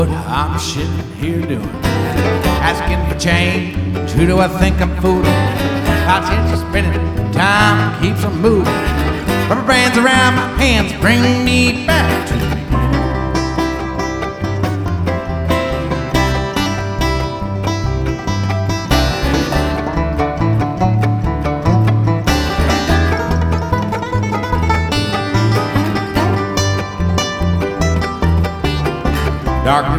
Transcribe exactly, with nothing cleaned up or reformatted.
What I'm sitting here doing, asking for change. Who do I think I'm fooling? Conscience is spinning, time keeps on moving. Rubber bands around my hands bring me back to